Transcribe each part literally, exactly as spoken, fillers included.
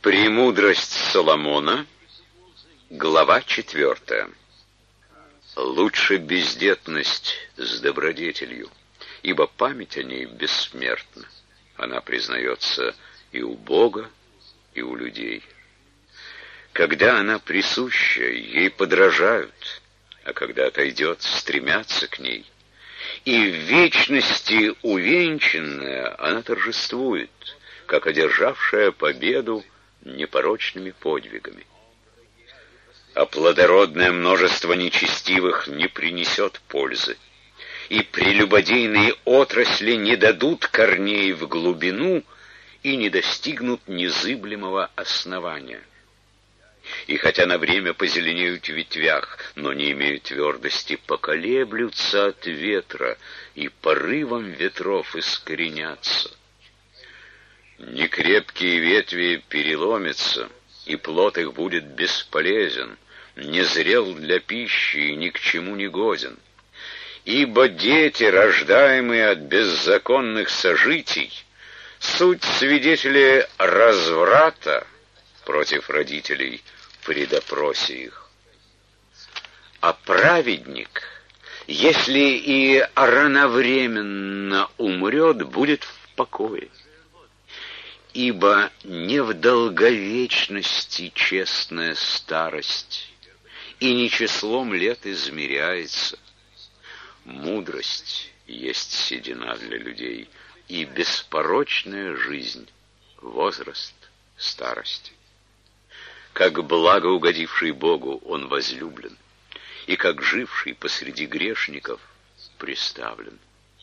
Премудрость Соломона, глава четвертая. Лучше бездетность с добродетелью, ибо память о ней бессмертна. Она признается и у Бога, и у людей. Когда она присуща, ей подражают, а когда отойдет, стремятся к ней. И в вечности увенчанная она торжествует, как одержавшая победу непорочными подвигами. А плодородное множество нечестивых не принесет пользы, и прелюбодейные отрасли не дадут корней в глубину и не достигнут незыблемого основания. И хотя на время позеленеют в ветвях, но не имеют твердости, поколеблются от ветра и порывом ветров искоренятся. Некрепкие ветви переломятся, и плод их будет бесполезен, не зрел для пищи и ни к чему не годен. Ибо дети, рождаемые от беззаконных сожитий, суть свидетели разврата против родителей при допросе их. А праведник, если и рановременно умрет, будет в покое. Ибо не в долговечности честная старость, и не числом лет измеряется. Мудрость есть седина для людей, и беспорочная жизнь — возраст старости. Как благо угодивший Богу он возлюблен, и как живший посреди грешников приставлен.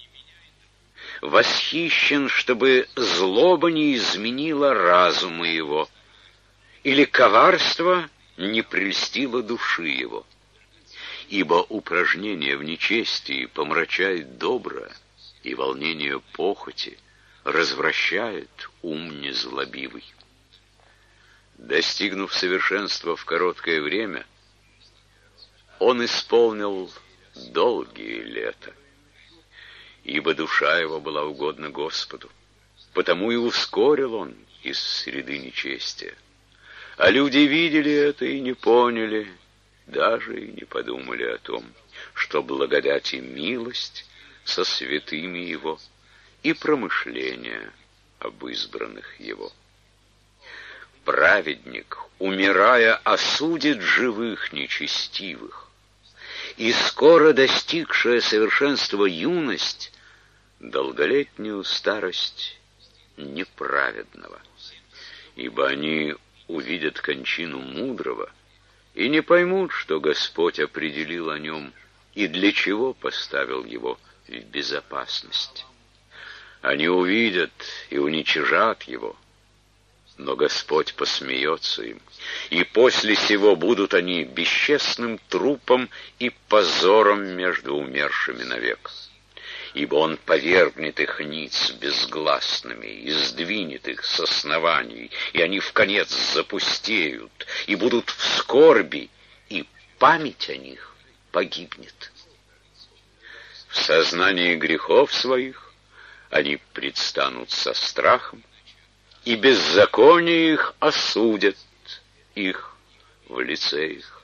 Восхищен, чтобы злоба не изменила разума его, или коварство не прельстило души его. Ибо упражнение в нечестии помрачает доброе, и волнение похоти развращает ум незлобивый. Достигнув совершенства в короткое время, он исполнил долгие лета, ибо душа его была угодна Господу, потому и ускорил он из среды нечестия. А люди видели это и не поняли, даже и не подумали о том, что благодать и милость со святыми его и промышления об избранных его. Праведник, умирая, осудит живых нечестивых, и скоро достигшая совершенства юность долголетнюю старость неправедного, ибо они увидят кончину мудрого и не поймут, что Господь определил о нем и для чего поставил его в безопасность. Они увидят и уничижат его, но Господь посмеется им, и после сего будут они бесчестным трупом и позором между умершими навек. Ибо Он повергнет их ниц безгласными и сдвинет их с оснований, и они вконец запустеют, и будут в скорби, и память о них погибнет. В сознании грехов своих они предстанут со страхом, и беззаконие их осудят их в лице их.